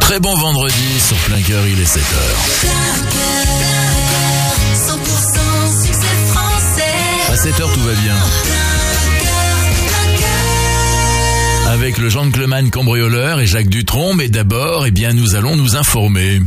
Très bon vendredi sur Plein Cœur, il est 7h. Plein cœur, 100% succès français. À 7h, tout va bien. Plein cœur. Avec le gentleman cambrioleur et Jacques Dutronc, mais d'abord, nous allons nous informer.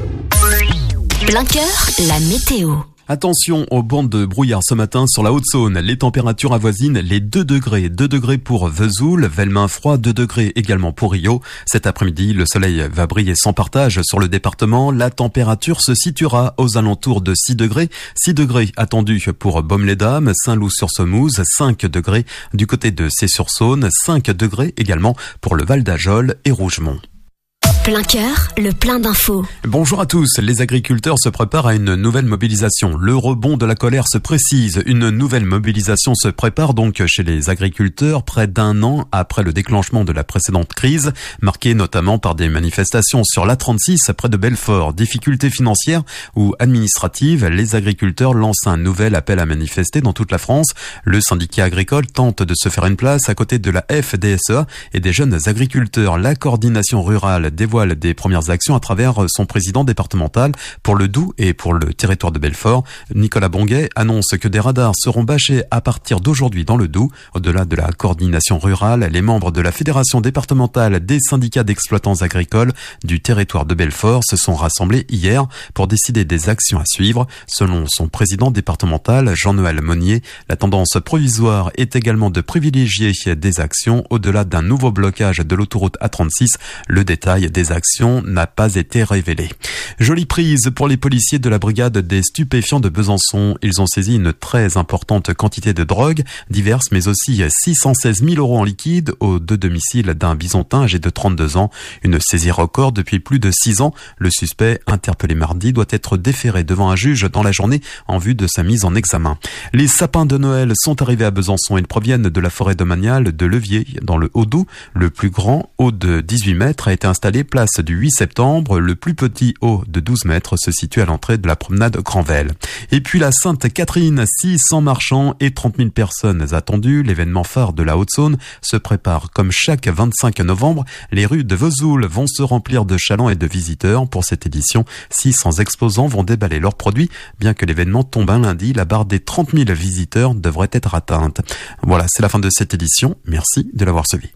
Plein cœur, la météo. Attention aux bandes de brouillard ce matin sur la Haute-Saône. Les températures avoisinent les 2 degrés. 2 degrés pour Vesoul, Velmin froid, 2 degrés également pour Rio. Cet après-midi, le soleil va briller sans partage sur le département. La température se situera aux alentours de 6 degrés. 6 degrés attendus pour Baume-les-Dames, Saint-Loup-sur-Semouse, 5 degrés du côté de Cé-sur-Saône, 5 degrés également pour le Val d'Ajol et Rougemont. Plein cœur, le plein d'infos. Bonjour à tous. Les agriculteurs se préparent à une nouvelle mobilisation. Le rebond de la colère se précise. Une nouvelle mobilisation se prépare donc chez les agriculteurs près d'un an après le déclenchement de la précédente crise, marquée notamment par des manifestations sur l'A36 près de Belfort. Difficultés financières ou administratives, les agriculteurs lancent un nouvel appel à manifester dans toute la France. Le syndicat agricole tente de se faire une place à côté de la FDSEA et des jeunes agriculteurs. La coordination rurale dévoile des premières actions à travers son président départemental pour le Doubs et pour le territoire de Belfort. Nicolas Bonguet annonce que des radars seront bâchés à partir d'aujourd'hui dans le Doubs. Au-delà de la coordination rurale, les membres de la fédération départementale des syndicats d'exploitants agricoles du territoire de Belfort se sont rassemblés hier pour décider des actions à suivre. Selon son président départemental, Jean-Noël Monnier, la tendance provisoire est également de privilégier des actions au-delà d'un nouveau blocage de l'autoroute A36. Le détail des actions n'a pas été révélé. Jolie prise pour les policiers de la brigade des stupéfiants de Besançon. Ils ont saisi une très importante quantité de drogue, diverses, mais aussi 616 000 € en liquide aux 2 domiciles d'un Bisontin âgé de 32 ans. Une saisie record depuis plus de 6 ans. Le suspect, interpellé mardi, doit être déféré devant un juge dans la journée en vue de sa mise en examen. Les sapins de Noël sont arrivés à Besançon. Ils proviennent de la forêt domaniale de Levier, dans le Haut-Doubs. Le plus grand, haut de 18 mètres, a été installé place du 8 septembre. Le plus petit, haut de 12 mètres, se situe à l'entrée de la promenade Granvelle. Et puis la Sainte-Catherine, 600 marchands et 30 000 personnes attendues. L'événement phare de la Haute-Saône se prépare comme chaque 25 novembre. Les rues de Vesoul vont se remplir de chalands et de visiteurs. Pour cette édition, 600 exposants vont déballer leurs produits. Bien que l'événement tombe un lundi, la barre des 30 000 visiteurs devrait être atteinte. Voilà, c'est la fin de cette édition. Merci de l'avoir suivi.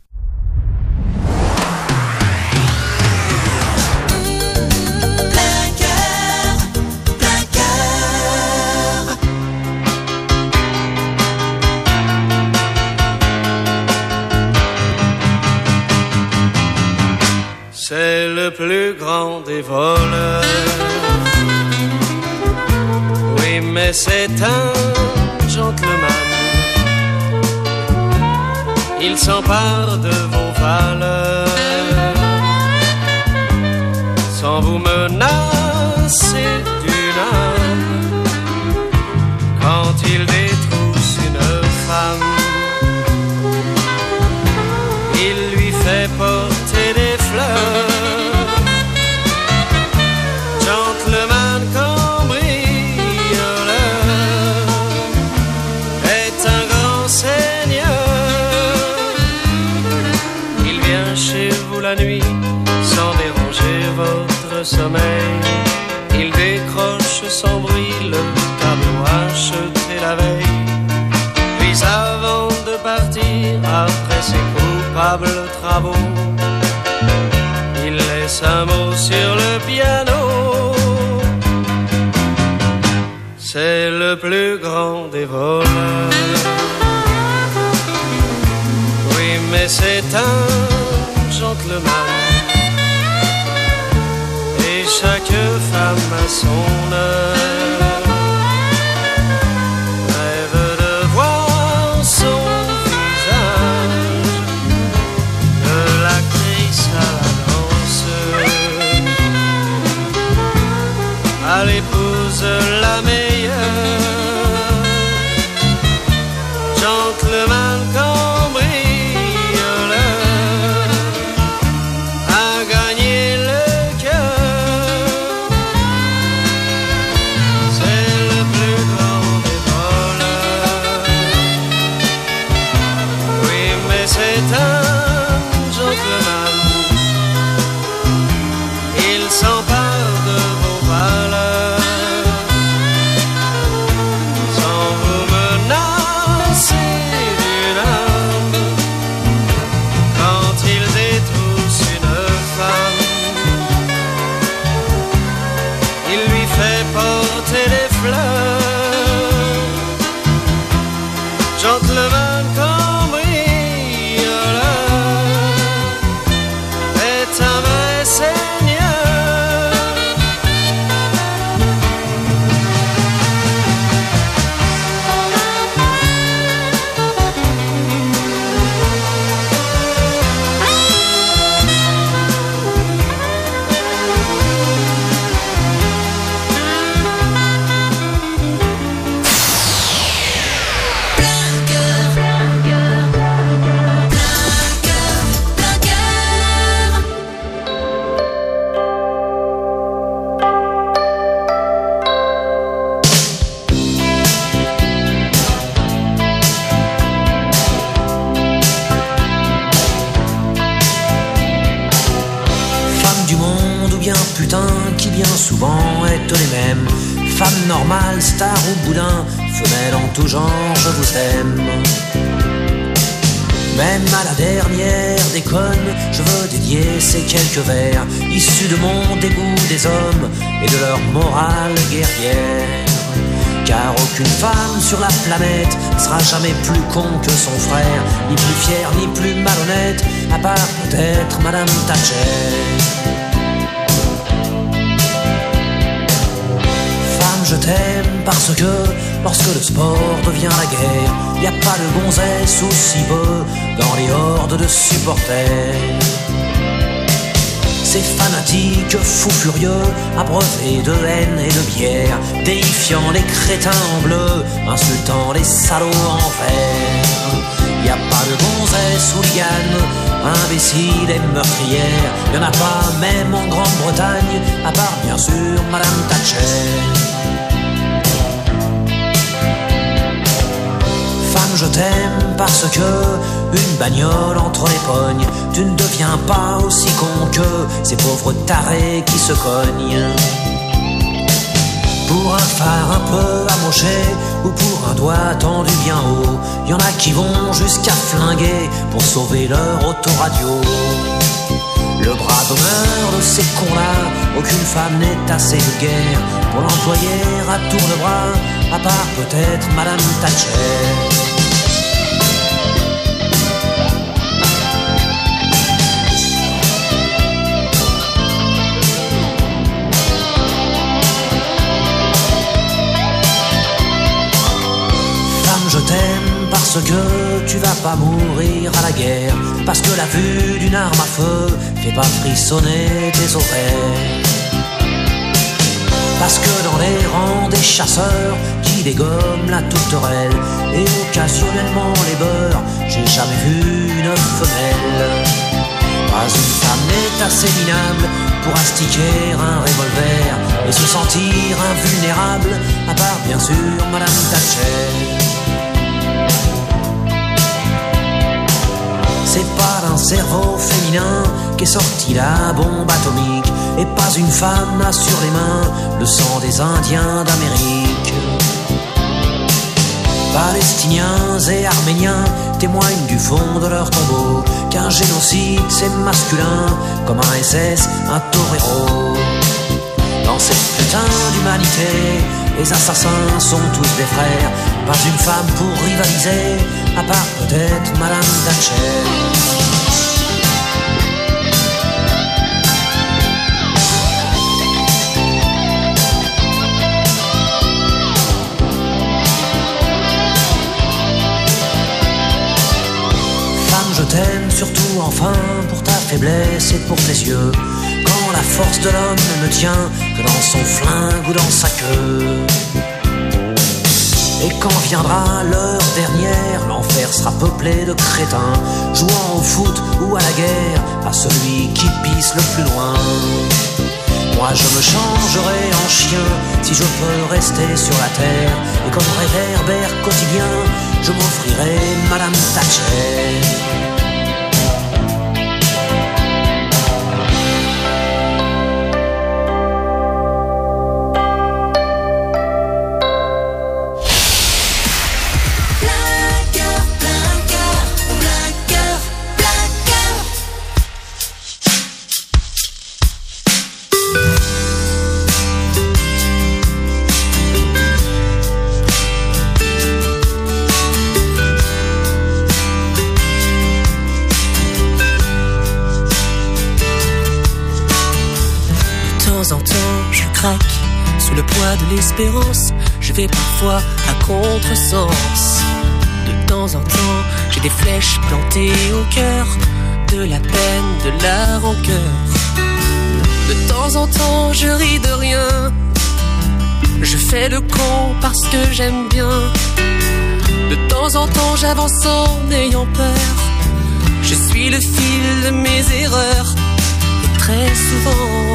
C'est le plus grand des voleurs. Oui, mais c'est un gentleman. Il s'empare de vos valeurs sans vous menacer d'une arme. Quand il détrousse une femme, il lui fait porter des fleurs. Gentleman cambrioleur est un grand seigneur. Il vient chez vous la nuit sans déranger votre sommeil. Il décroche sans bruit le tableau acheté la veille. Puis avant de partir, après ses coupables travaux, il laisse un mot sur le piano. C'est le plus grand des voleurs. Oui, mais c'est un gentleman. Et chaque femme a son heure. Rêve de voir son visage, de l'actrice à la danseuse, à l'épouse la meilleure. Gentleman cambrioleur a gagné le cœur. C'est le plus grand des voleurs. Oui, mais c'est un gentleman. bien putain qui bien souvent est les mêmes. Femme normale, star ou boudin, femelle en tout genre, je vous aime. Même à la dernière déconne, je veux dédier ces quelques vers issus de mon dégoût des hommes et de leur morale guerrière. Car aucune femme sur la planète sera jamais plus con que son frère, ni plus fière, ni plus malhonnête, à part peut-être Madame Thatcher. Femme, je t'aime parce que lorsque le sport devient la guerre, y a pas de gonzesse aussi peu dans les hordes de supporters. Ces fanatiques fous furieux, abreuvés de haine et de bière, déifiant les crétins en bleu, insultant les salauds en vert. Y a pas de gonzesse hooligan, imbécile et meurtrière, y en a pas même en Grande-Bretagne, à part bien sûr Madame Thatcher. Femme, je t'aime parce que une bagnole entre les pognes, tu ne deviens pas aussi con que ces pauvres tarés qui se cognent. Pour un phare un peu amoché ou pour un doigt tendu bien haut, y en a qui vont jusqu'à flinguer pour sauver leur autoradio. Le bras d'honneur de ces cons-là, aucune femme n'est assez vulgaire pour l'employer à tour de bras, à part peut-être Madame Thatcher. Je t'aime parce que tu vas pas mourir à la guerre, parce que la vue d'une arme à feu fait pas frissonner tes oreilles. Parce que dans les rangs des chasseurs qui dégomment la tourterelle et occasionnellement les beurres, j'ai jamais vu une femelle. Pas une femme n'est assez minable pour astiquer un revolver et se sentir invulnérable, à part bien sûr Madame Thatcher. C'est pas d'un cerveau féminin qu'est sortie la bombe atomique, et pas une femme n'a sur les mains le sang des Indiens d'Amérique. Palestiniens et Arméniens témoignent du fond de leur tombeau qu'un génocide c'est masculin, comme un SS, un torero. Dans cette putain d'humanité, les assassins sont tous des frères, pas une femme pour rivaliser, à part peut-être Madame Thatcher. Femme, je t'aime surtout enfin pour ta faiblesse et pour tes yeux, quand la force de l'homme ne tient que dans son flingue ou dans sa queue. Et quand viendra l'heure dernière, l'enfer sera peuplé de crétins, jouant au foot ou à la guerre, à celui qui pisse le plus loin. Moi je me changerai en chien si je peux rester sur la terre, et comme réverbère quotidien, je m'offrirai Madame Thatcher. Sous le poids de l'espérance, je vais parfois à contresens. De temps en temps, j'ai des flèches plantées au cœur, de la peine, de la rancœur. De temps en temps, je ris de rien, je fais le con parce que j'aime bien. De temps en temps, j'avance en ayant peur, je suis le fil de mes erreurs. Et très souvent,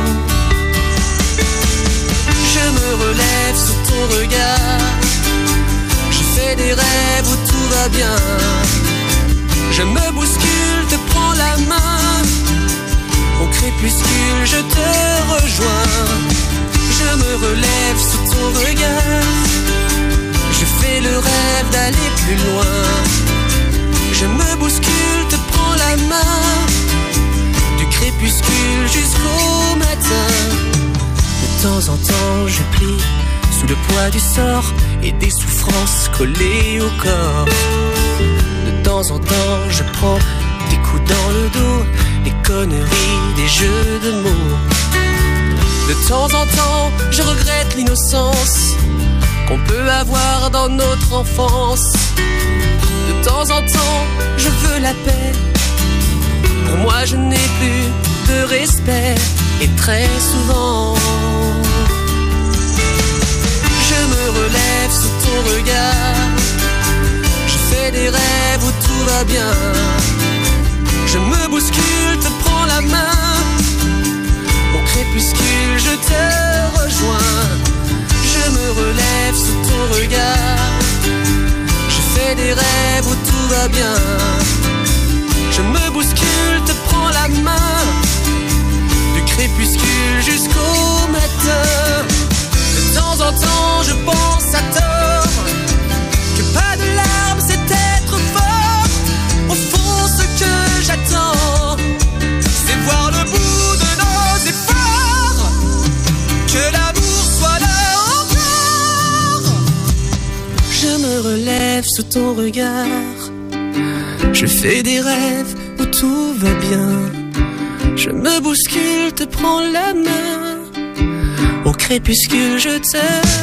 je me relève sous ton regard, je fais des rêves où tout va bien. Je me bouscule, te prends la main, on crépit crépuscule, je te rejoins. Je me relève sous ton regard. Je fais le rêve d'aller plus loin. Je me bouscule, te prends la main. Du crépuscule jusqu'au matin. De temps en temps je plie sous le poids du sort et des souffrances collées au corps. De temps en temps je prends des coups dans le dos, des conneries, des jeux de mots. De temps en temps je regrette l'innocence qu'on peut avoir dans notre enfance. De temps en temps je veux la paix. Pour moi je n'ai plus de respect. Et très souvent je me relève sous ton regard. Je fais des rêves où tout va bien. Je me bouscule, te prends la main. Au crépuscule je te rejoins. Je me relève sous ton regard. Je fais des rêves où tout va bien. Je me bouscule, te prends la main. Du crépuscule jusqu'au matin. De temps en temps je pense à tort que pas de larmes c'est être fort. Au fond ce que j'attends c'est voir le bout de nos efforts. Que l'amour soit là encore. Je me relève sous ton regard. Je fais des rêves où tout va bien. Je me bouscule, te prends la main. Au crépuscule je te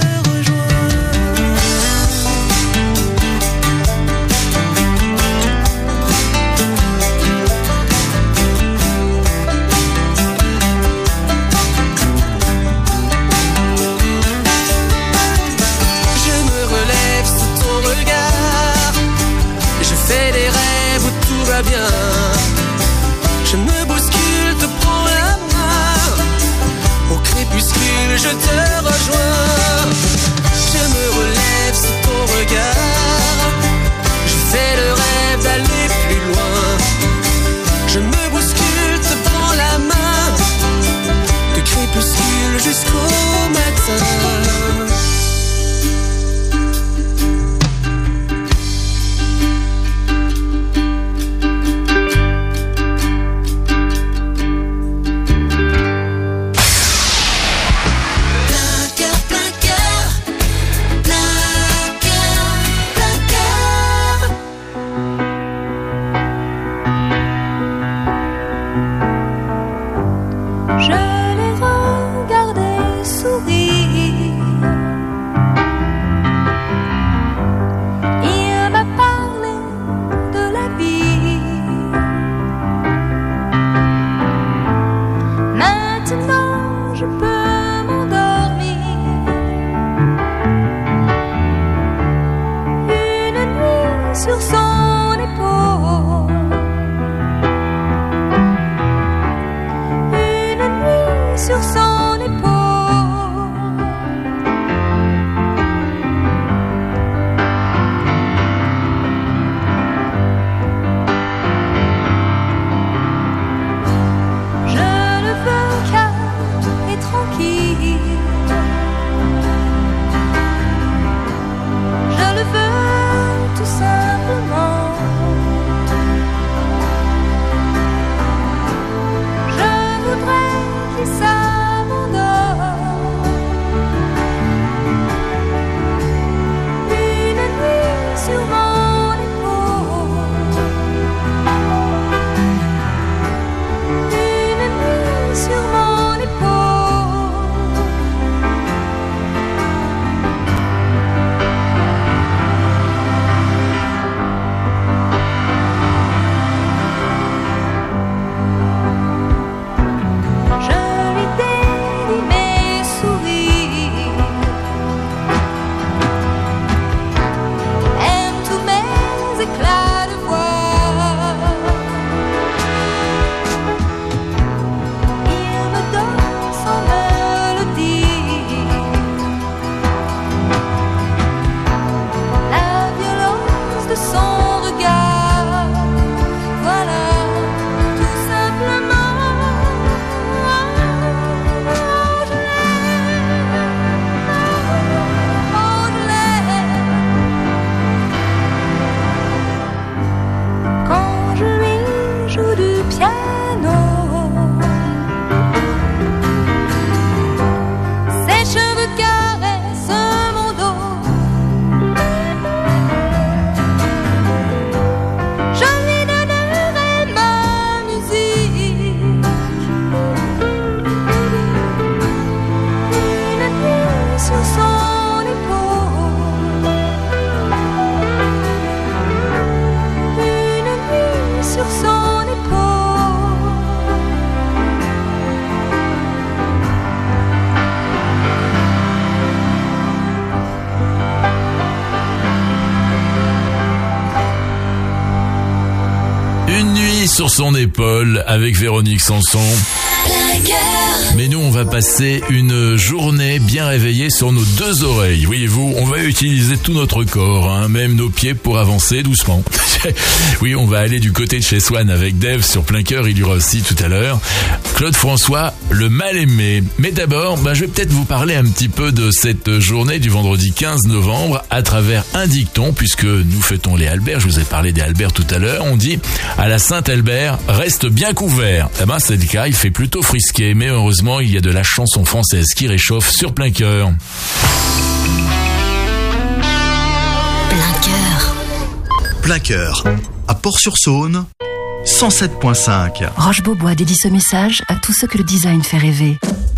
bien. Je me bouscule, te prends la main. Au crépuscule, je te rejoins. sur son épaule avec Véronique Sanson. Mais nous, on va passer une journée bien réveillée sur nos deux oreilles. Voyez-vous, on va utiliser tout notre corps, même nos pieds pour avancer doucement. Oui, on va aller du côté de chez Swan avec Dave sur Plein Cœur. Il y aura aussi tout à l'heure Claude François, le mal-aimé. Mais d'abord, je vais peut-être vous parler un petit peu de cette journée du vendredi 15 novembre à travers un dicton, puisque nous fêtons les Albert. Je vous ai parlé des Albert tout à l'heure. On dit à la Saint-Albert, reste bien couvert. C'est le cas, il fait plutôt frisqué, mais heureusement, il y a de la chanson française qui réchauffe sur Plein Cœur. Plein Cœur. Plein Cœur, à Port-sur-Saône, 107.5. Roche-Beaubois dédie ce message à tous ceux que le design fait rêver.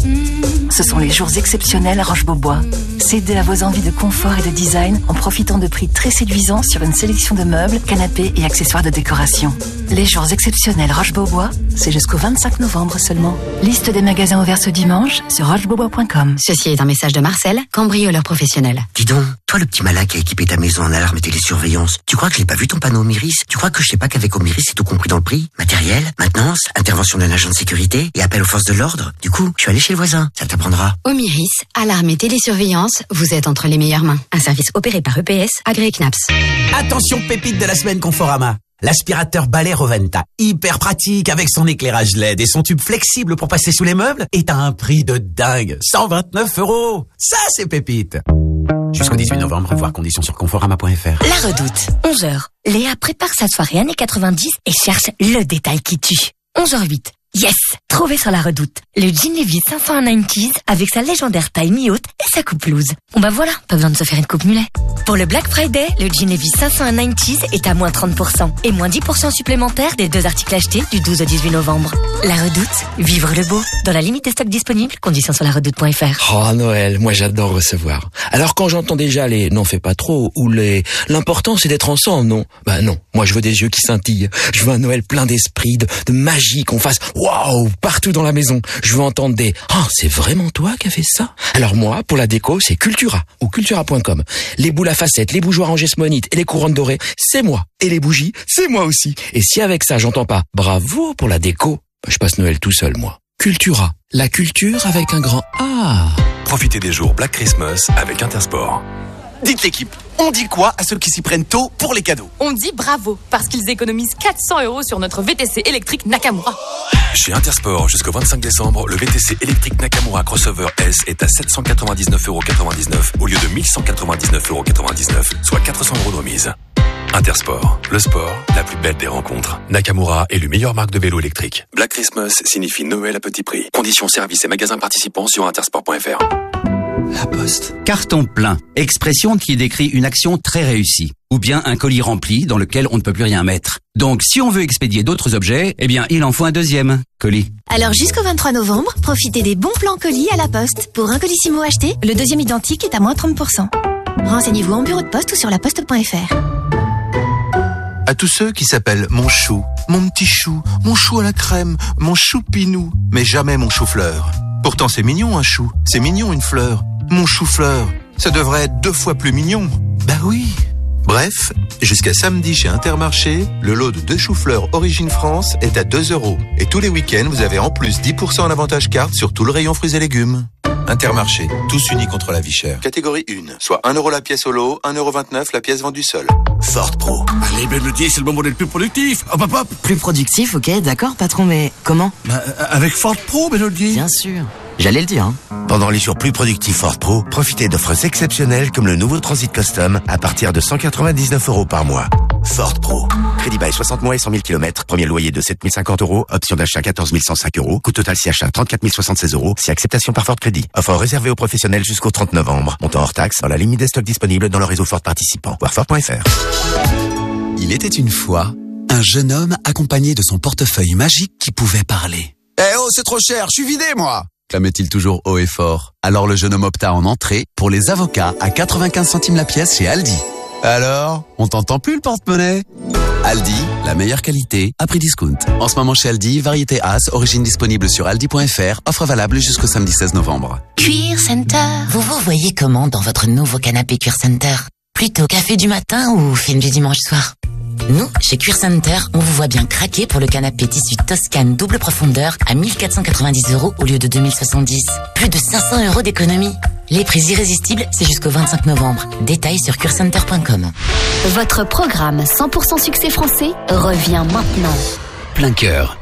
Ce sont les jours exceptionnels à Roche-Beaubois. Cédez à vos envies de confort et de design en profitant de prix très séduisants sur une sélection de meubles, canapés et accessoires de décoration. Les jours exceptionnels Roche-Beaubois, c'est jusqu'au 25 novembre seulement. Liste des magasins ouverts ce dimanche sur rochebeaubois.com. Ceci est un message de Marcel, cambrioleur professionnel. Dis donc, toi le petit malin qui a équipé ta maison en alarme et télésurveillance, tu crois que je n'ai pas vu ton panneau Omiris? Tu crois que je sais pas qu'avec Omiris c'est tout compris dans le prix? Matériel, maintenance, intervention d'un agent de sécurité et appel aux forces de l'ordre? Du coup, je suis allé chez le voisin, ça t'apprendra. Omiris, alarme et télésurveillance, vous êtes entre les meilleures mains. Un service opéré par EPS, agréé CNAPS. Attention, pépite de la semaine Conforama. L'aspirateur balai Roventa, hyper pratique avec son éclairage LED et son tube flexible pour passer sous les meubles, est à un prix de dingue, 129 €. Ça, c'est pépite. Jusqu'au 18 novembre, voir conditions sur conforama.fr. La Redoute, 11h. Léa prépare sa soirée années 90 et cherche le détail qui tue. 11h08. Yes! Trouvé sur La Redoute. Le jean Levi's 590s avec sa légendaire taille mi-haute et sa coupe loose. Voilà, pas besoin de se faire une coupe mulet. Pour le Black Friday, le jean Levi's 590s est à moins 30% et moins 10% supplémentaires des 2 articles achetés du 12 au 18 novembre. La Redoute, vivre le beau. Dans la limite des stocks disponibles, conditions sur laredoute.fr. Oh Noël, moi j'adore recevoir. Alors quand j'entends déjà les n'en fais pas trop ou les l'important c'est d'être ensemble, non? Non, moi je veux des yeux qui scintillent. Je veux un Noël plein d'esprit, de magie, qu'on fasse waouh partout dans la maison. Je veux entendre des c'est vraiment toi qui as fait ça? Alors moi, pour la déco, c'est Cultura ou cultura.com. Les boules à facettes, les bougeoirs en gesmonite et les couronnes dorées, c'est moi. Et les bougies, c'est moi aussi. Et si avec ça j'entends pas bravo pour la déco, je passe Noël tout seul moi. Cultura, la culture avec un grand A. Profitez des jours Black Christmas avec Intersport. Dites l'équipe, on dit quoi à ceux qui s'y prennent tôt pour les cadeaux? On dit bravo, parce qu'ils économisent 400 € sur notre VTC électrique Nakamura. Chez Intersport, jusqu'au 25 décembre, le VTC électrique Nakamura Crossover S est à 799,99 € au lieu de 1199,99 €, soit 400 € de remise. Intersport, le sport, la plus belle des rencontres. Nakamura est le meilleure marque de vélo électrique. Black Christmas signifie Noël à petit prix. Conditions, services et magasins participants sur intersport.fr. La Poste. Carton plein. Expression qui décrit une action très réussie. Ou bien un colis rempli dans lequel on ne peut plus rien mettre. Donc, si on veut expédier d'autres objets, il en faut un deuxième colis. Alors, jusqu'au 23 novembre, profitez des bons plans colis à La Poste. Pour un colissimo acheté, le deuxième identique est à moins 30%. Renseignez-vous en bureau de poste ou sur laposte.fr. À tous ceux qui s'appellent mon chou, mon petit chou, mon chou à la crème, mon choupinou, mais jamais mon chou-fleur. Pourtant, c'est mignon un chou, c'est mignon une fleur. Mon chou-fleur, ça devrait être 2 fois plus mignon. Bah oui. Bref, jusqu'à samedi chez Intermarché, le lot de 2 choux-fleurs Origine France est à 2 €. Et tous les week-ends, vous avez en plus 10% en avantage carte sur tout le rayon fruits et légumes. Intermarché, tous unis contre la vie chère. Catégorie 1, soit 1 € la pièce au lot, 1,29 € la pièce vendue seule. Ford Pro. Allez, Mélodie, c'est le moment d'être plus productif. Hop, hop, hop. Plus productif, ok, d'accord, patron, mais comment? Avec Ford Pro, Mélodie. Bien sûr. J'allais le dire, Pendant les jours plus productifs Ford Pro, profitez d'offres exceptionnelles comme le nouveau Transit Custom à partir de 199 € par mois. Ford Pro. Crédit bail 60 mois et 100 000 km. Premier loyer de 7 050 €. Option d'achat 14 105 €. Coût total si achat 34 076 €. Si acceptation par Ford Crédit. Offre réservée aux professionnels jusqu'au 30 novembre. Montant hors taxe dans la limite des stocks disponibles dans le réseau Ford participant. Voir Ford.fr. Il était une fois un jeune homme accompagné de son portefeuille magique qui pouvait parler. Eh oh, c'est trop cher, je suis vidé moi! Clamait-il toujours haut et fort. Alors le jeune homme opta en entrée pour les avocats à 95 centimes la pièce chez Aldi. Alors, on t'entend plus le porte-monnaie? Aldi, la meilleure qualité à prix discount. En ce moment chez Aldi, variété As, origine disponible sur aldi.fr, offre valable jusqu'au samedi 16 novembre. Cuir Center. Vous vous voyez comment dans votre nouveau canapé Cuir Center? Plutôt café du matin ou film du dimanche soir? Nous, chez Cuir Center, on vous voit bien craquer pour le canapé tissu Toscane double profondeur à 1490 € au lieu de 2070. Plus de 500 € d'économie. Les prix irrésistibles, c'est jusqu'au 25 novembre. Détails sur cuircenter.com. Votre programme 100% succès français revient maintenant. Plein cœur.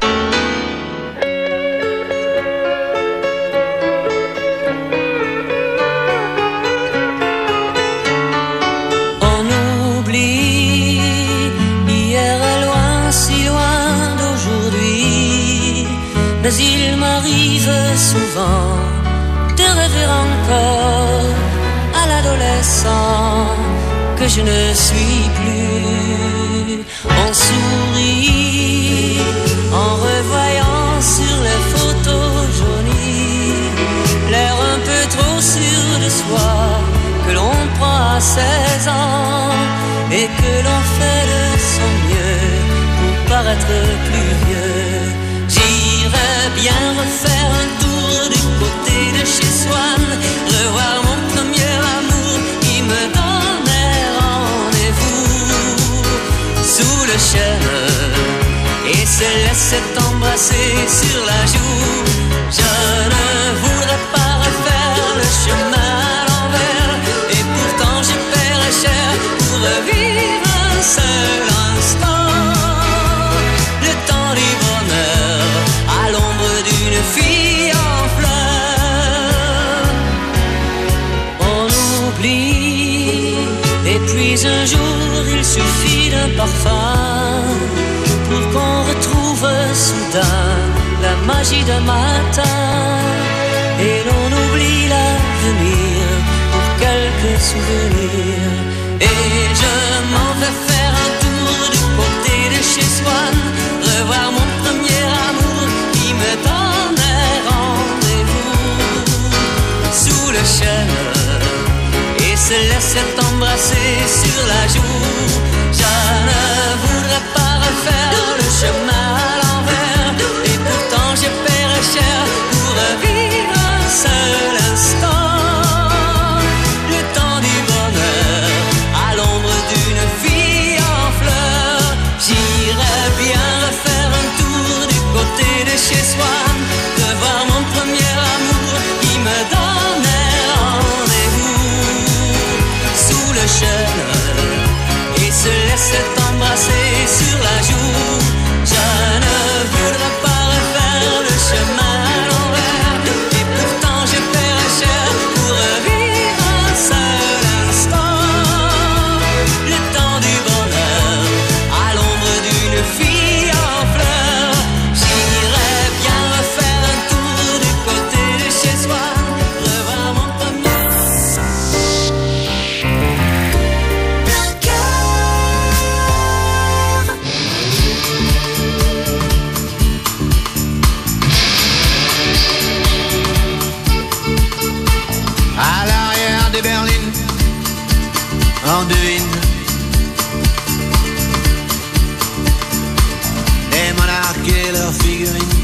On oublie, hier est loin, si loin d'aujourd'hui. Mais il m'arrive souvent de rêver encore à l'adolescent que je ne suis plus. On sourit en revoyant sur les photos jaunies l'air un peu trop sûr de soi que l'on prend à 16 ans et que l'on fait de son mieux pour paraître plus vieux. J'irais bien refaire un tour du côté de chez Swann, revoir mon premier amour qui me donnait rendez-vous sous le chêne et se laissait embrasser sur la joue. Je ne voudrais pas refaire le chemin à l'envers et pourtant je paierais cher pour revivre un seul instant. Le temps du bonheur à l'ombre d'une fille en fleurs. On oublie et puis un jour il suffit d'un parfum pour qu'on retrouve soudain la magie d'un matin et l'on oublie l'avenir pour quelques souvenirs. Et je m'en vais faire un tour du côté de chez Swann, revoir mon premier amour qui me donnait rendez-vous sous le chêne et se laissait embrasser sur la joue. Je ne voudrais pas refaire le chemin à l'envers et pourtant je paierais cher pour revivre un seul instant. Le temps du bonheur à l'ombre d'une fille en fleurs. J'irais bien refaire un tour du côté de chez Swann, de voir mon premier amour qui me donnait rendez-vous sous le chêne et se laissait embrasser sur la joue. Je ne voudrais pas refaire le chemin à l'envers et pourtant je paierais cher pour revivre un seul instant. Le temps du bonheur à l'ombre d'une fille en fleurs. J'irais bien refaire un tour du côté de chez soi, revoir mon premier. À l'arrière des berlines, on devine des monarques et leurs figurines.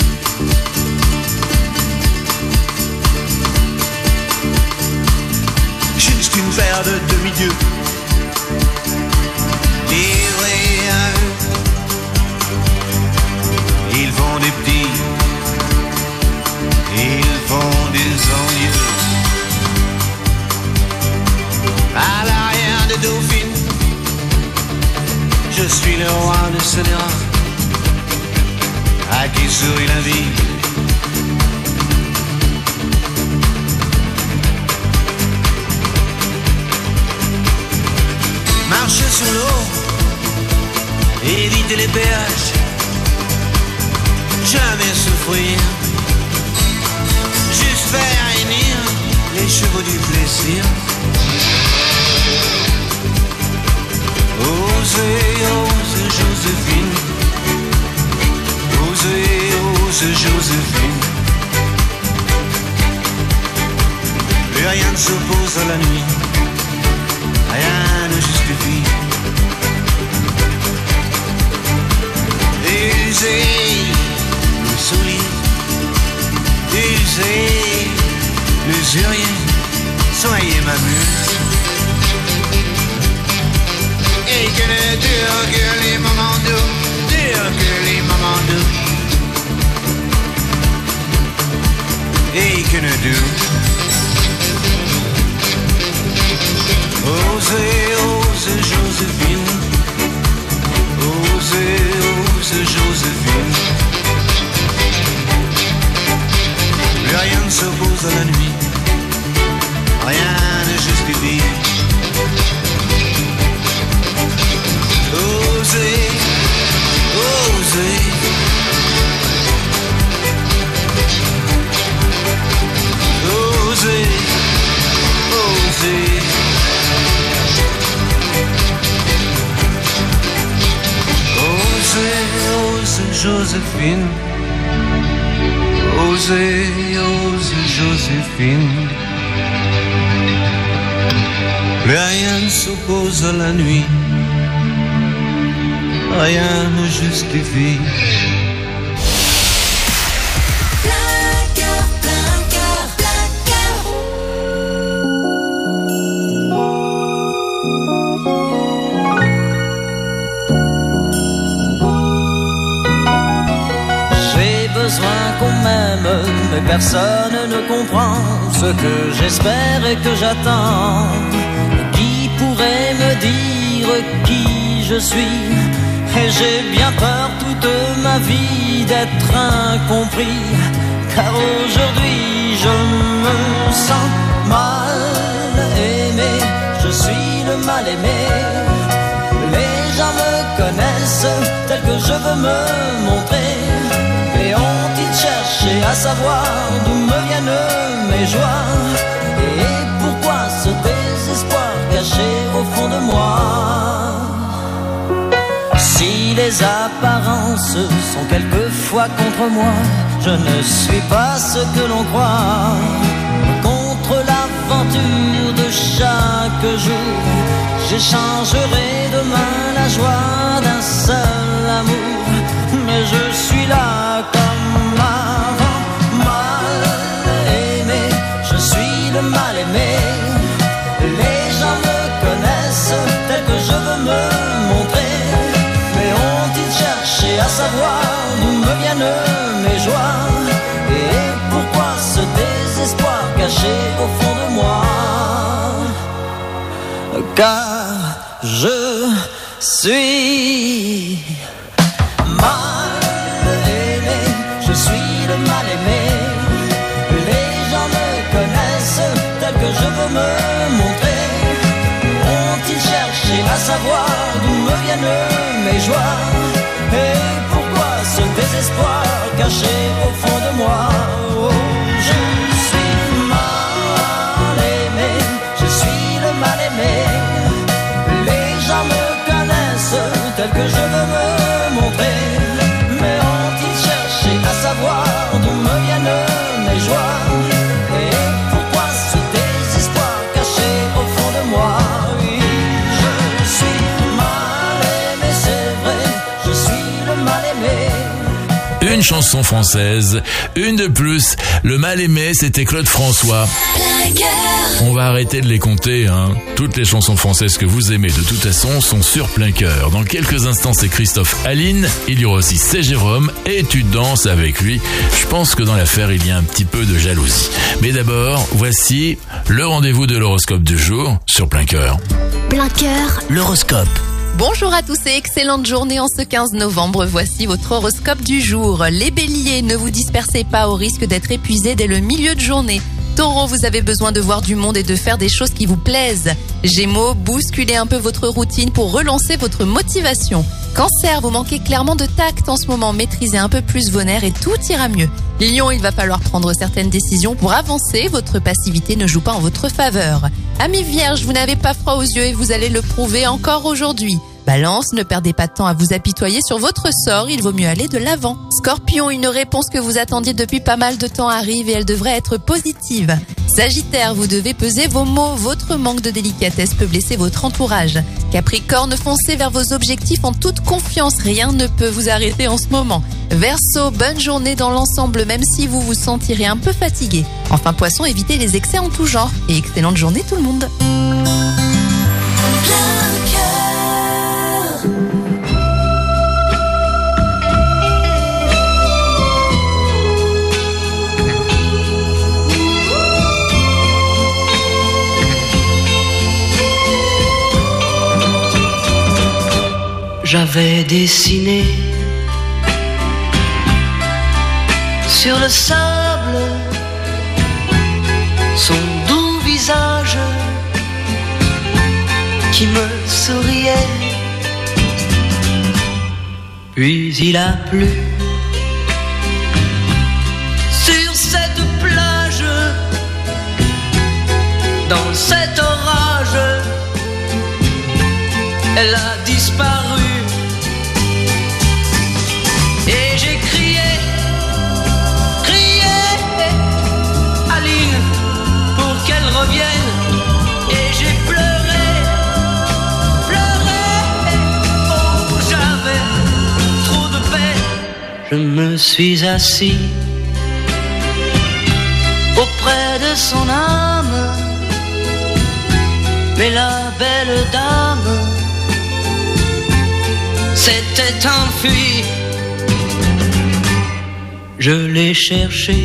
Juste une paire de demi-dieux livrés à eux. Ils font des petits, ils font des envieux. À l'arrière des dauphines, je suis le roi de Sénéra, à qui sourit la vie. Marcher sur l'eau, éviter les péages, jamais souffrir, juste faire hennir les chevaux du plaisir. Osez, ose Joséphine, osez, ose Joséphine. Plus rien ne s'oppose à la nuit, rien ne justifie. Usez le soulier, usez l'usurier, soyez ma muse. Et que le dur que les moments doux, dur que les moments doux. Et que le doux. Osez, osez Joséphine. Osez, osez Joséphine. Plus rien ne s'oppose à la nuit. Rien ne justifie. Osez, osez. Osez, osez. Osez, osez Joséphine. Osez, osez Joséphine. Plus rien ne s'oppose à la nuit. Rien ne justifie. J'ai besoin qu'on m'aime, mais personne ne comprend ce que j'espère et que j'attends. Qui pourrait me dire qui je suis? Et j'ai bien peur toute ma vie d'être incompris, car aujourd'hui je me sens mal aimé. Je suis le mal aimé. Les gens me connaissent tel que je veux me montrer. Mais ont-ils cherché à savoir d'où me viennent mes joies? Et pourquoi ce désespoir caché au fond de moi? Si les apparences sont quelquefois contre moi, je ne suis pas ce que l'on croit. Contre l'aventure de chaque jour, j'échangerai demain la joie d'un seul amour. Mais je suis là comme avant, mal aimé. Je suis le mal aimé. Les gens me connaissent tel que je veux me montrer. Mais ont-ils cherché à savoir d'où me viennent mes joies? Et pourquoi ce désespoir caché au fond de moi? Car je suis mal aimé, je suis le mal aimé. Les gens me connaissent tel que je veux me montrer. Ont-ils cherché à savoir d'où me viennent mes joies? Et pourquoi ce désespoir caché au fond de moi? Oh, je suis mal aimé, je suis le mal aimé. Les gens me connaissent tel que je veux me montrer. Mais ont-ils cherché à savoir d'où me viennent mes joies? Et pourquoi ce désespoir caché au fond de moi? Oui, je suis mal aimé, c'est vrai, je suis le mal aimé. Une chanson française, une de plus. Le mal aimé, c'était Claude François. On va arrêter de les compter, hein. Toutes les chansons françaises que vous aimez, de toute façon, sont sur Plein Cœur. Dans quelques instants, c'est Christophe Aline. Il y aura aussi C'est Jérôme et tu danses avec lui. Je pense que dans l'affaire, il y a un petit peu de jalousie. Mais d'abord, voici le rendez-vous de l'horoscope du jour sur Plein Cœur. Plein Cœur, l'horoscope. Bonjour à tous et excellente journée en ce 15 novembre. Voici votre horoscope du jour. Les béliers, ne vous dispersez pas au risque d'être épuisés dès le milieu de journée. Taureau, vous avez besoin de voir du monde et de faire des choses qui vous plaisent. Gémeaux, bousculez un peu votre routine pour relancer votre motivation. Cancer, vous manquez clairement de tact en ce moment. Maîtrisez un peu plus vos nerfs et tout ira mieux. Lion, il va falloir prendre certaines décisions pour avancer. Votre passivité ne joue pas en votre faveur. Amis vierges, vous n'avez pas froid aux yeux et vous allez le prouver encore aujourd'hui. Balance, ne perdez pas de temps à vous apitoyer sur votre sort, il vaut mieux aller de l'avant. Scorpion, une réponse que vous attendiez depuis pas mal de temps arrive et elle devrait être positive. Sagittaire, vous devez peser vos mots, votre manque de délicatesse peut blesser votre entourage. Capricorne, foncez vers vos objectifs en toute confiance, rien ne peut vous arrêter en ce moment. Verseau, bonne journée dans l'ensemble même si vous vous sentirez un peu fatigué. Enfin Poisson, évitez les excès en tout genre et excellente journée tout le monde. j'avais dessiné sur le sable son doux visage qui me souriait. Puis il a plu sur cette plage, dans cet orage, elle a disparu. Et j'ai crié, crié, Aline, pour qu'elle revienne. Et j'ai pleuré, pleuré, oh j'avais trop de peine. Je me suis assis auprès de son âme, mais la belle dame s'était enfuie. Je l'ai cherché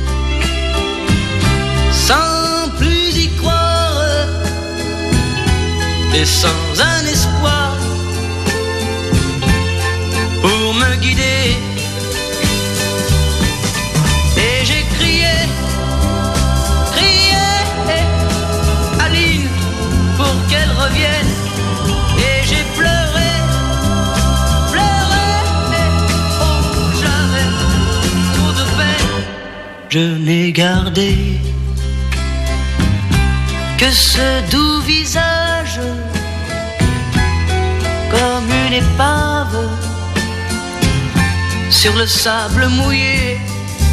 sans plus y croire et sans un espoir pour me guider. Et j'ai crié, crié, Aline, pour qu'elle revienne. Et j'ai pleuré, pleuré, oh j'avais trop de peine. Je n'ai gardé que ce doux visage, comme une épave sur le sable mouillé.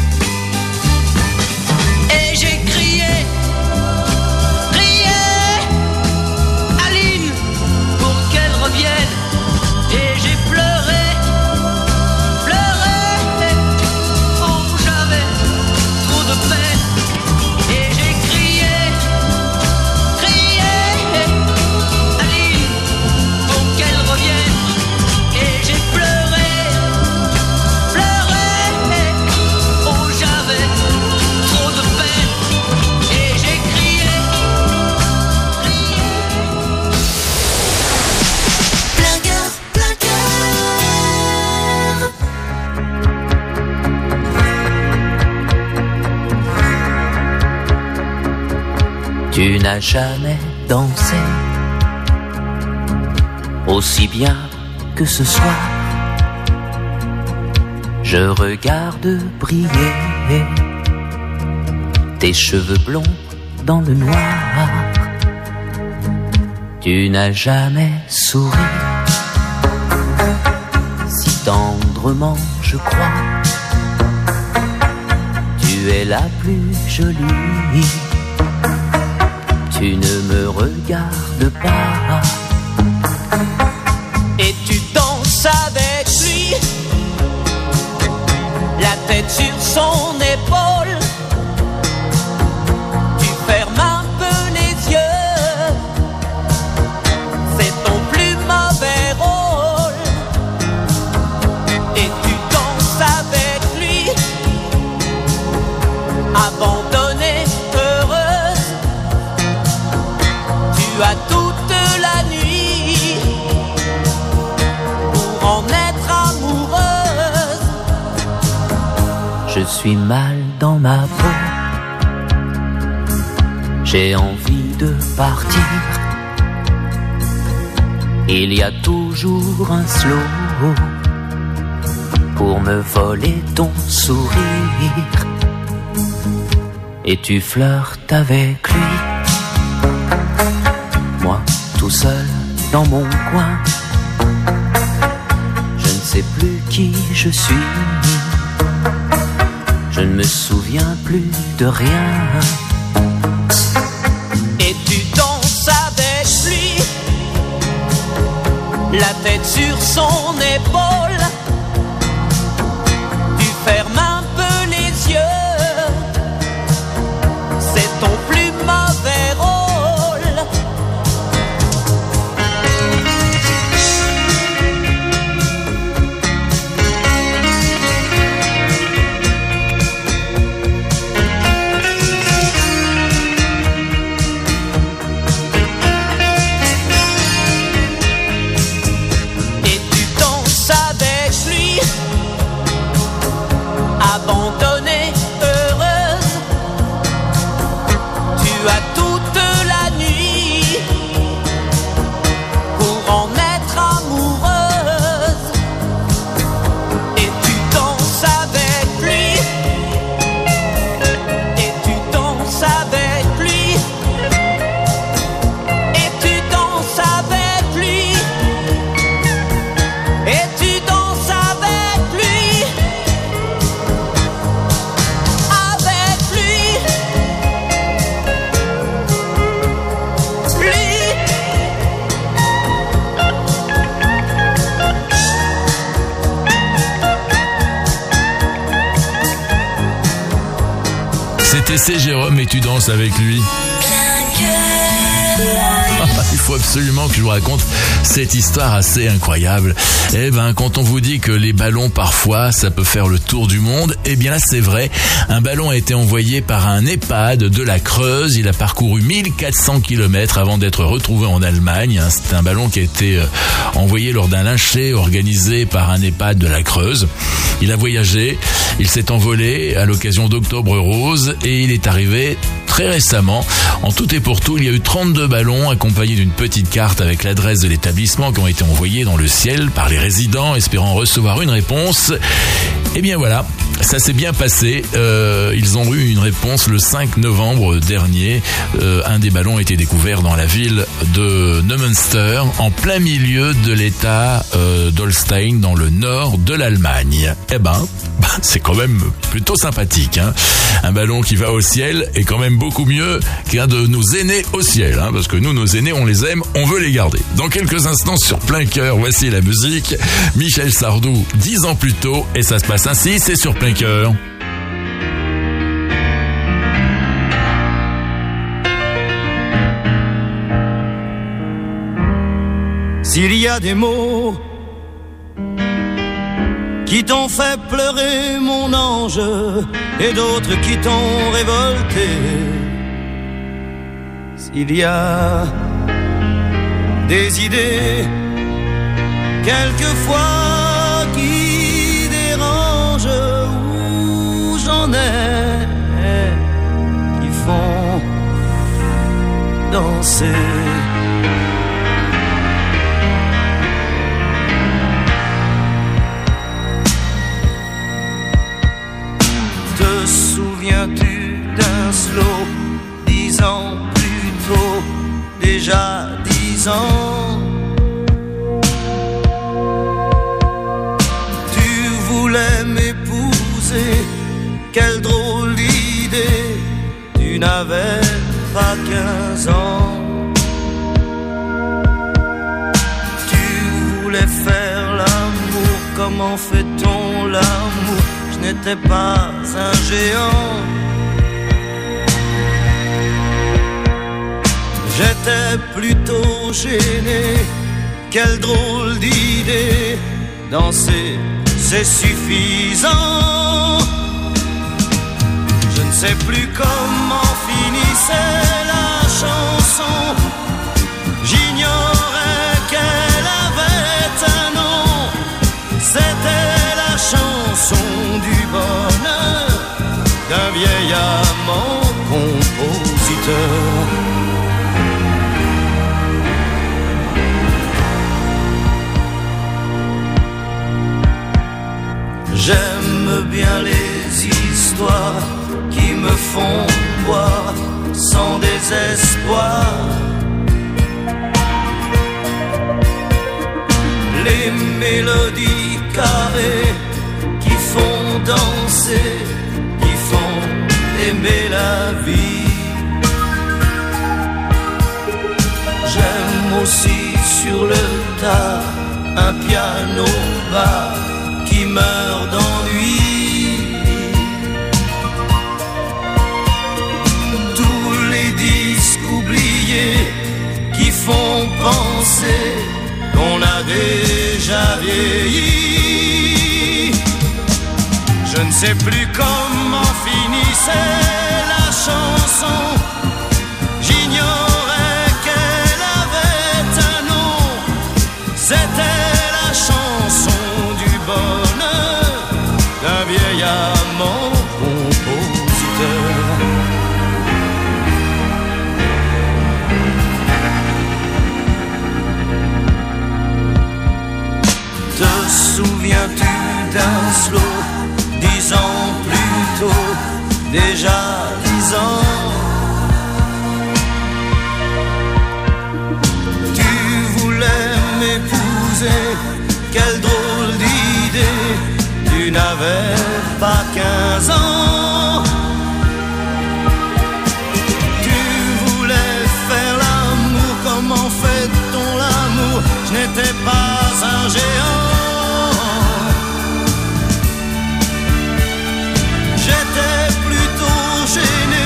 Et j'ai crié, crié, Aline, pour qu'elle revienne. Et j'ai pleuré, pleuré, oh j'avais trop de peine. Et j'ai crié, crié, Aline, pour qu'elle revienne. Et j'ai pleuré, pleuré, oh j'avais trop de peine. Et j'ai crié, crié. Plein cœur, plein cœur. Tu n'as jamais dansé aussi bien que ce soir. Je regarde briller tes cheveux blonds dans le noir. Tu n'as jamais souri si tendrement, je crois. Tu es la plus jolie. Tu ne me regardes pas. Et tu danses avec lui, la tête sur son épaule. Tu fermes un peu les yeux, c'est ton plus mauvais rôle. Et tu danses avec lui, abandonnée, heureuse. Tu as toute la nuit pour en être amoureuse. Je suis mal dans ma peau, j'ai envie de partir. Il y a toujours un slow pour me voler ton sourire. Et tu flirtes avec lui, moi tout seul dans mon coin. Je ne sais plus qui je suis, je ne me souviens plus de rien. Et tu danses avec lui, la tête sur son épaule. Tu fermes un peu les yeux, c'est ton plus mauvais rôle. Et tu C'était C. Jérôme et tu danses avec lui. Il faut absolument que je vous raconte cette histoire assez incroyable. Eh ben, quand on vous dit que les ballons, parfois, ça peut faire le tour du monde, eh bien là, c'est vrai. Un ballon a été envoyé par un EHPAD de la Creuse. Il a parcouru 1400 km avant d'être retrouvé en Allemagne. C'est un ballon qui a été envoyé lors d'un lyncher organisé par un EHPAD de la Creuse. Il a voyagé, il s'est envolé à l'occasion d'Octobre Rose et il est arrivé très récemment. En tout et pour tout, il y a eu 32 ballons accompagnés d'une petite carte avec l'adresse de l'établissement qui ont été envoyés dans le ciel par les résidents espérant recevoir une réponse. Eh bien voilà, ça s'est bien passé. Ils ont eu une réponse le 5 novembre dernier. Un des ballons a été découvert dans la ville de Neumünster, en plein milieu de l'état d'Holstein, dans le nord de l'Allemagne. Eh ben, c'est quand même plutôt sympathique, hein. Un ballon qui va au ciel est quand même beaucoup mieux qu'un de nos aînés au ciel, hein, parce que nous, nos aînés, on les aime, on veut les garder. Dans quelques instants, sur Plein Cœur, voici la musique. Michel Sardou, 10 ans plus tôt, et ça se passe ainsi, c'est sur Plein Cœur. S'il y a des mots qui t'ont fait pleurer, mon ange, et d'autres qui t'ont révolté, s'il y a des idées quelquefois qui dérangent, où j'en ai qui font danser. Te souviens-tu d'un slow 10 ans plus tôt, déjà 10 ans? Tu voulais m'épouser, quelle drôle d'idée, tu n'avais pas 15 ans. Tu voulais faire l'amour, comment fait-on l'amour? Je n'étais pas un géant. J'étais plutôt gêné, quelle drôle d'idée, danser c'est suffisant. Je ne sais plus comment finissait la chanson, j'ignorais qu'elle avait un nom, c'était la chanson du bonheur d'un vieil amant compositeur. J'aime bien les histoires qui me font boire sans désespoir, les mélodies carrées qui font danser, qui font aimer la vie. J'aime aussi sur le tas un piano bas qui meurt d'ennui. Tous les disques oubliés qui font penser qu'on a déjà vieilli. Je ne sais plus comment finissait la chanson, j'ignorais qu'elle avait un nom, c'était la chanson du bonheur d'un vieil amant compositeur. Te souviens-tu d'un slow 10 ans plus tôt, déjà 10 ans? Tu voulais m'épouser, quelle drôle d'idée, tu n'avais pas 15 ans. Tu voulais faire l'amour, comment fait-on l'amour? Je n'étais pas un géant. J'étais plutôt gêné,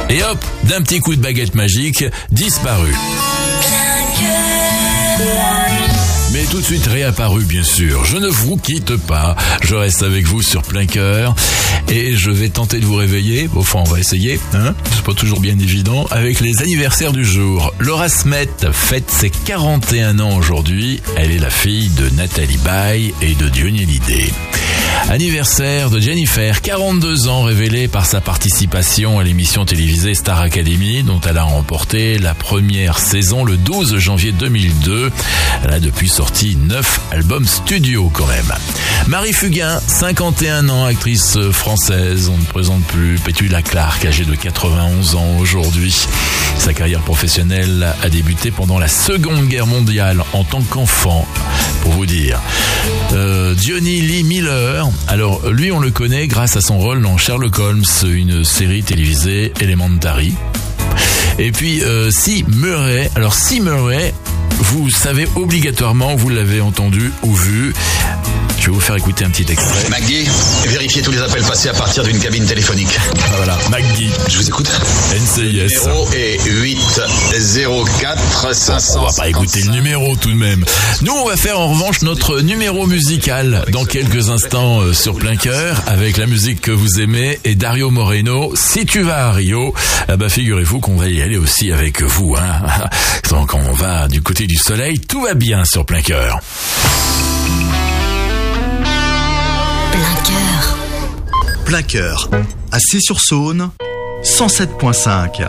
Et hop, d'un petit coup de baguette magique, disparu. Mais tout de suite réapparu, bien sûr. Je ne vous quitte pas. Je reste avec vous sur Plein Cœur. Et je vais tenter de vous réveiller. Enfin, on va essayer, hein. C'est pas toujours bien évident. Avec les anniversaires du jour. Laura Smet fête ses 41 ans aujourd'hui. Elle est la fille de Nathalie Baye et de Johnny Hallyday. Anniversaire de Jennifer, 42 ans, révélée par sa participation à l'émission télévisée Star Academy, dont elle a remporté la première saison le 12 janvier 2002. Elle a depuis sorti 9 albums studio quand même. Marie Fugain, 51 ans, actrice française, on ne présente plus. Petula Clark, âgée de 91 ans aujourd'hui. Sa carrière professionnelle a débuté pendant la Seconde Guerre mondiale en tant qu'enfant, pour vous dire. Johnny Lee Miller, alors lui on le connaît grâce à son rôle dans Sherlock Holmes, une série télévisée Elementary. Et puis Si Murray, alors Si Murray, vous savez obligatoirement, vous l'avez entendu ou vu. Je vais vous faire écouter un petit extrait. McGee, vérifiez tous les appels passés à partir d'une cabine téléphonique. Ah voilà, McGee. Je vous écoute. NCIS. Le numéro est 804 500. On va pas écouter le numéro tout de même. Nous, on va faire en revanche notre numéro musical dans quelques instants sur Plein Cœur avec la musique que vous aimez et Dario Moreno. Si tu vas à Rio, figurez-vous qu'on va y aller aussi avec vous, hein. Donc on va du côté du soleil, tout va bien sur Plein Cœur. Plein Cœur, à Cé-sur-Saône, 107.5.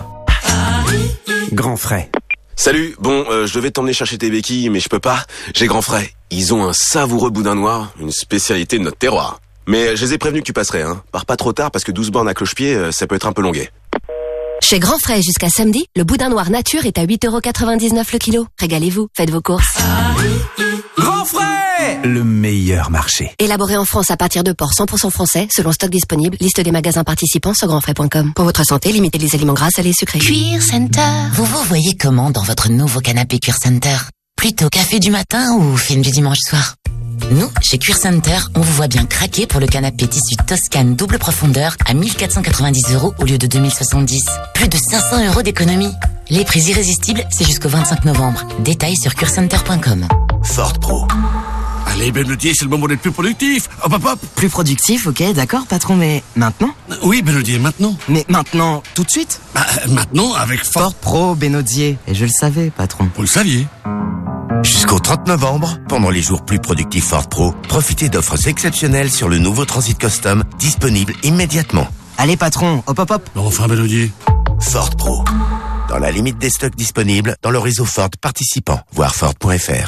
Grand Frais. Salut, bon, je devais t'emmener chercher tes béquilles, mais je peux pas. J'ai Grand Frais. Ils ont un savoureux boudin noir, une spécialité de notre terroir. Mais je les ai prévenus que tu passerais, hein. Pars pas trop tard parce que 12 bornes à cloche-pied, ça peut être un peu longuet. Chez Grand Frais jusqu'à samedi, le boudin noir nature est à 8,99€ le kilo. Régalez-vous, faites vos courses. Grand Frais, le meilleur marché. Élaboré en France à partir de porcs 100% français, selon stock disponible, liste des magasins participants sur grandfrais.com. Pour votre santé, limitez les aliments gras, salés et sucrés. Cuir Center. Vous vous voyez comment dans votre nouveau canapé Cuir Center? Plutôt café du matin ou film du dimanche soir? Nous, chez Cuir Center, on vous voit bien craquer pour le canapé tissu Toscane double profondeur à 1490€ au lieu de 2070. Plus de 500€ d'économie. Les prix irrésistibles, c'est jusqu'au 25 novembre. Détails sur cuircenter.com. Ford Pro. Allez, Benodier, c'est le moment d'être plus productif. Hop, hop, hop. Plus productif, ok, d'accord, patron, mais maintenant? Oui, Benodier, maintenant. Mais maintenant, tout de suite? Maintenant, avec Ford Pro, Benodier. Et je le savais, patron. Vous le saviez. Jusqu'au 30 novembre, pendant les jours plus productifs Ford Pro, profitez d'offres exceptionnelles sur le nouveau Transit Custom, disponible immédiatement. Allez, patron, hop, hop, hop. Enfin, Benodier. Ford Pro. Dans la limite des stocks disponibles, dans le réseau Ford participant, voire Ford.fr.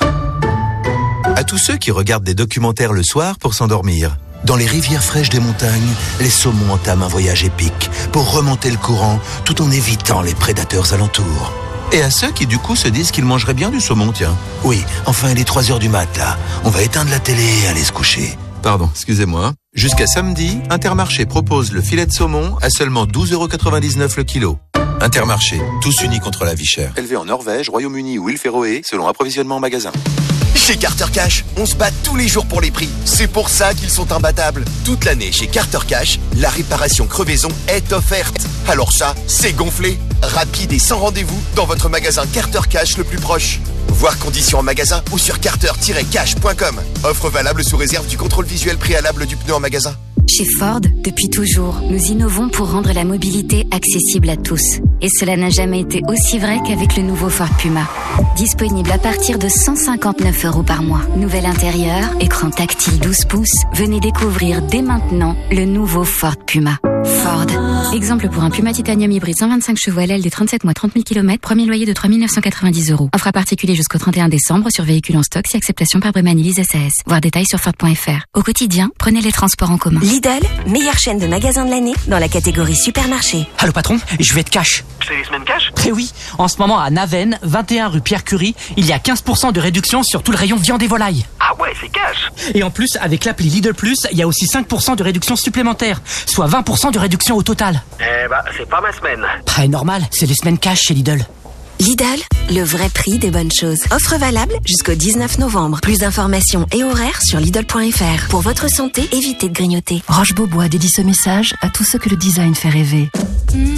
À tous ceux qui regardent des documentaires le soir pour s'endormir. Dans les rivières fraîches des montagnes, les saumons entament un voyage épique pour remonter le courant tout en évitant les prédateurs alentours. Et à ceux qui du coup se disent qu'ils mangeraient bien du saumon, tiens. Oui, enfin il est 3h du mat là. On va éteindre la télé et aller se coucher. Pardon, excusez-moi. Jusqu'à samedi, Intermarché propose le filet de saumon à seulement 12,99€ le kilo. Intermarché, tous unis contre la vie chère. Élevé en Norvège, Royaume-Uni ou île Féroé, selon approvisionnement en magasin. Chez Carter Cash, on se bat tous les jours pour les prix. C'est pour ça qu'ils sont imbattables. Toute l'année chez Carter Cash, la réparation crevaison est offerte. Alors ça, c'est gonflé. Rapide et sans rendez-vous dans votre magasin Carter Cash le plus proche. Voir conditions en magasin ou sur carter-cash.com. Offre valable sous réserve du contrôle visuel préalable du pneu en magasin. Chez Ford, depuis toujours, nous innovons pour rendre la mobilité accessible à tous. Et cela n'a jamais été aussi vrai qu'avec le nouveau Ford Puma. Disponible à partir de 159€ par mois. Nouvel intérieur, écran tactile 12 pouces. Venez découvrir dès maintenant le nouveau Ford Puma. Ford. Exemple pour un Puma Titanium hybride 125 chevaux à l'aile des 37 mois 30 000 km, premier loyer de 3 990€. Offre à particulier jusqu'au 31 décembre sur véhicules en stock si acceptation par Breman Lease SAS. Voir détails sur Ford.fr. Au quotidien, prenez les transports en commun. Lidl, meilleure chaîne de magasins de l'année dans la catégorie supermarché. Allô patron, je vais être cash. C'est les semaines cash? Eh oui, en ce moment à Naven, 21 rue Pierre Curie, il y a 15% de réduction sur tout le rayon viande et volaille. Ah ouais, c'est cash. Et en plus, avec l'appli Lidl Plus, il y a aussi 5% de réduction supplémentaire, soit 20% de réduction au total. Eh bah, c'est pas ma semaine. Normal, c'est les semaines cash chez Lidl. Lidl, le vrai prix des bonnes choses. Offre valable jusqu'au 19 novembre. Plus d'informations et horaires sur Lidl.fr. Pour votre santé, évitez de grignoter. Roche Beaubois dédie ce message à tous ceux que le design fait rêver.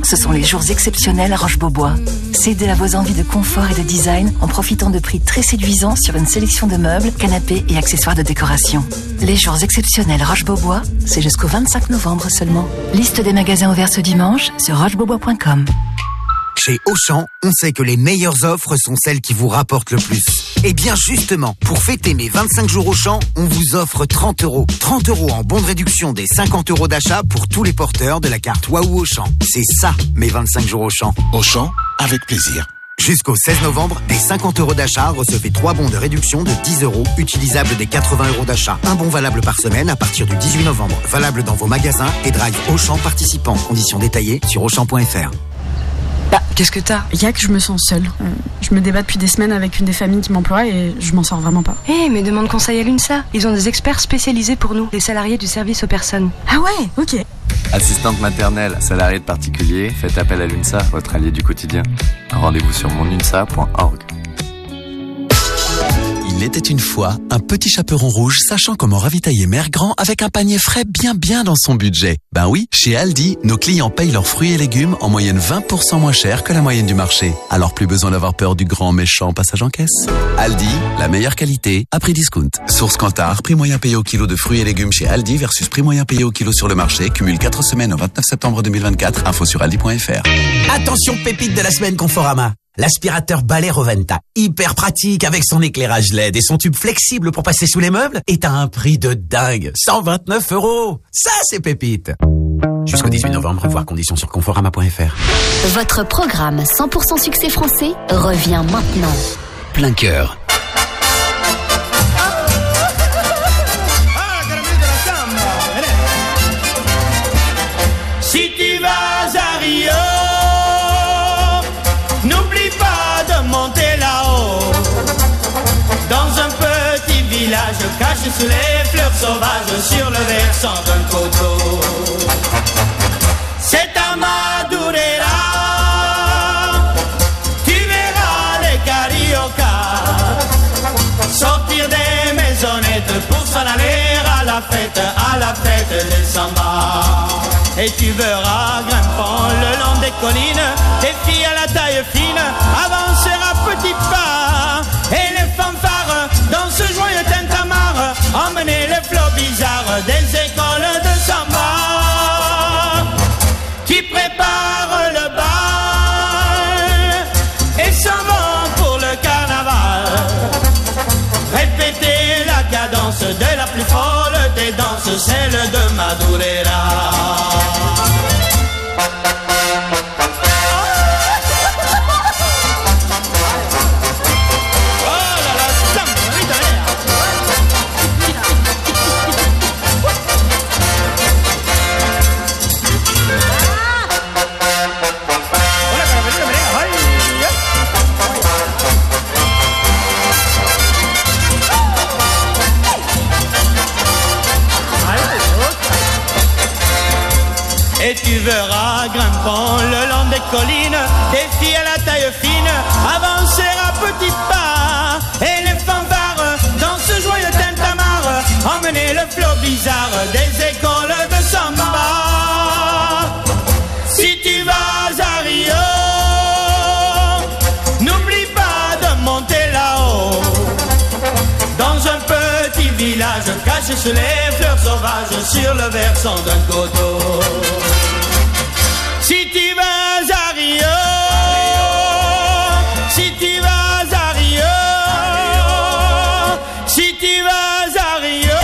ce sont les jours exceptionnels à Roche-Beaubois. Cédez à vos envies de confort et de design en profitant de prix très séduisants sur une sélection de meubles, canapés et accessoires de décoration. Les jours exceptionnels Roche-Beaubois, c'est jusqu'au 25 novembre seulement. Liste des magasins ouverts ce dimanche sur rochebeaubois.com. Chez Auchan, on sait que les meilleures offres sont celles qui vous rapportent le plus. Et bien justement, pour fêter mes 25 jours Auchan, on vous offre 30 €. 30 € en bon de réduction des 50 € d'achat pour tous les porteurs de la carte Waouh Auchan. C'est ça, mes 25 jours Auchan. Auchan, avec plaisir. Jusqu'au 16 novembre, des 50 € d'achat, recevez 3 bons de réduction de 10 €, utilisables des 80 € d'achat. Un bon valable par semaine à partir du 18 novembre. Valable dans vos magasins et drive Auchan participants. Conditions détaillées sur auchan.fr. Bah, qu'est-ce que t'as ? Il y a que je me sens seule. Je me débat depuis des semaines avec une des familles qui m'emploie et je m'en sors vraiment pas. Mais demande conseil à l'UNSA. Ils ont des experts spécialisés pour nous, les salariés du service aux personnes. Ah ouais, ok. Assistante maternelle, salariée de particulier, faites appel à l'UNSA, votre allié du quotidien. Rendez-vous sur monunsa.org. Il était une fois un petit chaperon rouge sachant comment ravitailler Mère Grand avec un panier frais bien dans son budget. Ben oui, chez Aldi, nos clients payent leurs fruits et légumes en moyenne 20% moins cher que la moyenne du marché. Alors plus besoin d'avoir peur du grand méchant passage en caisse. Aldi, la meilleure qualité à prix discount. Source Kantar, prix moyen payé au kilo de fruits et légumes chez Aldi versus prix moyen payé au kilo sur le marché. Cumule 4 semaines au 29 septembre 2024. Info sur aldi.fr. Attention, pépite de la semaine Conforama. L'aspirateur balai Roventa, hyper pratique avec son éclairage LED et son tube flexible pour passer sous les meubles, est à un prix de dingue, 129 €. Ça, c'est pépite. Jusqu'au 18 novembre, voir conditions sur conforama.fr. Votre programme 100% succès français revient maintenant. Plein cœur. Si tu vas à Rio, n'oublie pas de monter là-haut. Dans un petit village caché sous les fleurs sauvages sur le versant d'un coteau. C'est à Madureira, tu verras les cariocas sortir des maisonnettes pour s'en aller à la fête des samba. Et tu verras grimpant le long des collines des filles à la taille fine avancer à petits pas. Et les fanfares dans ce joyeux tintamarre emmener les flots bizarres des écoles de samba. Qui préparent le bal et s'en vont pour le carnaval. Répétez la cadence de la plus folle des danses, celle de Madureira. Et tu verras grimpant le long des collines des filles à la taille fine avancer à petits pas. Et les fanfares dans ce joyeux tintamarre emmener le flot bizarre des écoles de samba. Si tu vas à Rio, n'oublie pas de monter là-haut. Dans un petit village caché sous les fleurs sauvages sur le versant d'un coteau. Si tu vas à Rio, si tu vas à Rio, si tu vas à Rio.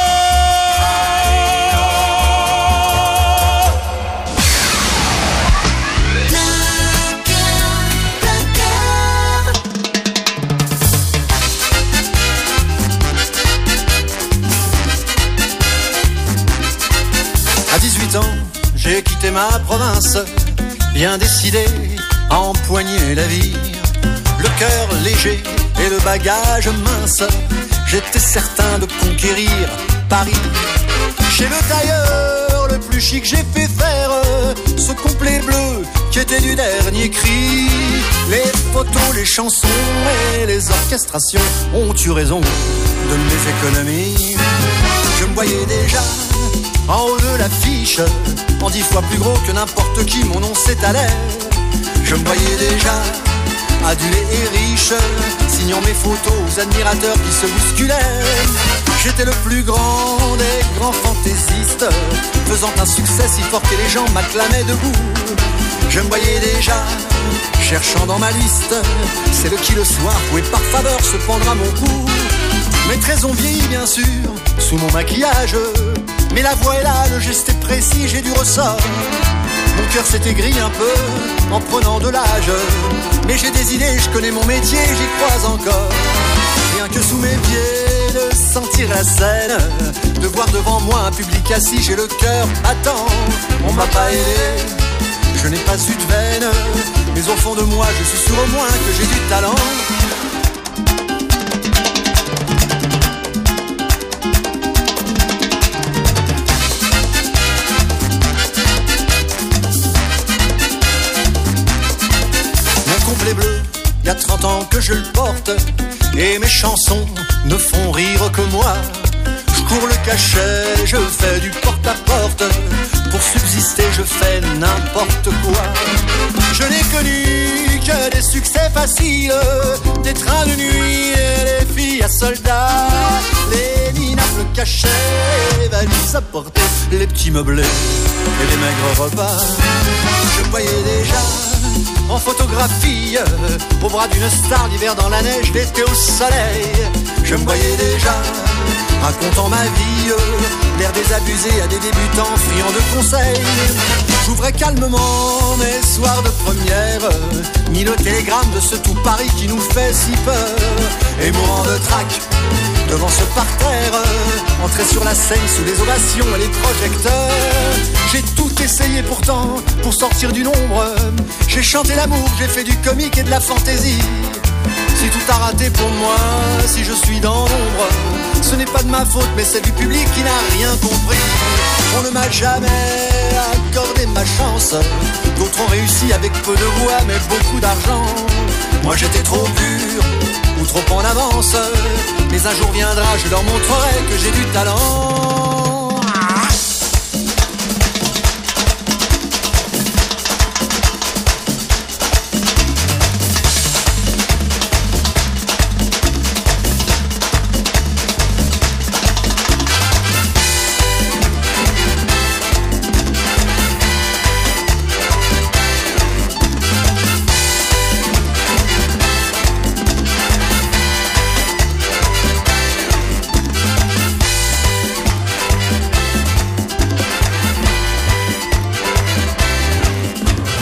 À 18 ans, j'ai quitté ma province, bien décidé à empoigner la vie. Le cœur léger et le bagage mince, j'étais certain de conquérir Paris. Chez le tailleur le plus chic, j'ai fait faire ce complet bleu qui était du dernier cri. Les photos, les chansons et les orchestrations ont eu raison de mes économies. Je me voyais déjà en haut de l'affiche, en 10 fois plus gros que n'importe qui, mon nom s'étalait. Je me voyais déjà adulé et riche, signant mes photos aux admirateurs qui se bousculaient. J'étais le plus grand des grands fantaisistes, faisant un succès si fort que les gens m'acclamaient debout. Je me voyais déjà cherchant dans ma liste celle qui le soir pouvait par faveur se prendre à mon cou. Mes traits ont vieilli bien sûr sous mon maquillage, mais la voix est là, le geste est précis, j'ai du ressort. Mon cœur s'est aigri un peu en prenant de l'âge, mais j'ai des idées, je connais mon métier, j'y crois encore. Rien que sous mes pieds, de sentir la scène, de voir devant moi un public assis, j'ai le cœur battant. On m'a pas aidé, je n'ai pas eu de veine, mais au fond de moi, je suis sûr au moins que j'ai du talent. Bleu, il y a 30 ans que je le porte, et mes chansons ne font rire que moi. Je cours le cachet, je fais du porte-à-porte, pour subsister je fais n'importe quoi. Je n'ai connu que des succès faciles, des trains de nuit et des filles à soldats, les minables cachets, les valises à porter, les petits meublés et les maigres repas. Je voyais déjà en photographie, au bras d'une star, l'hiver dans la neige, l'été au soleil. Je me voyais déjà racontant ma vie, l'air désabusé à des débutants friands de conseils. J'ouvrais calmement mes soirs de première, mis le télégramme de ce tout Paris qui nous fait si peur. Et mourant de trac devant ce parterre, entrer sur la scène sous les ovations et les projecteurs. J'ai tout essayé pourtant pour sortir du nombre. J'ai chanté l'amour, j'ai fait du comique et de la fantaisie. Si tout a raté pour moi, si je suis dans l'ombre, ce n'est pas de ma faute mais c'est du public qui n'a rien compris. On ne m'a jamais accordé ma chance, d'autres ont réussi avec peu de voix mais beaucoup d'argent. Moi j'étais trop pur ou trop en avance, mais un jour viendra, je leur montrerai que j'ai du talent.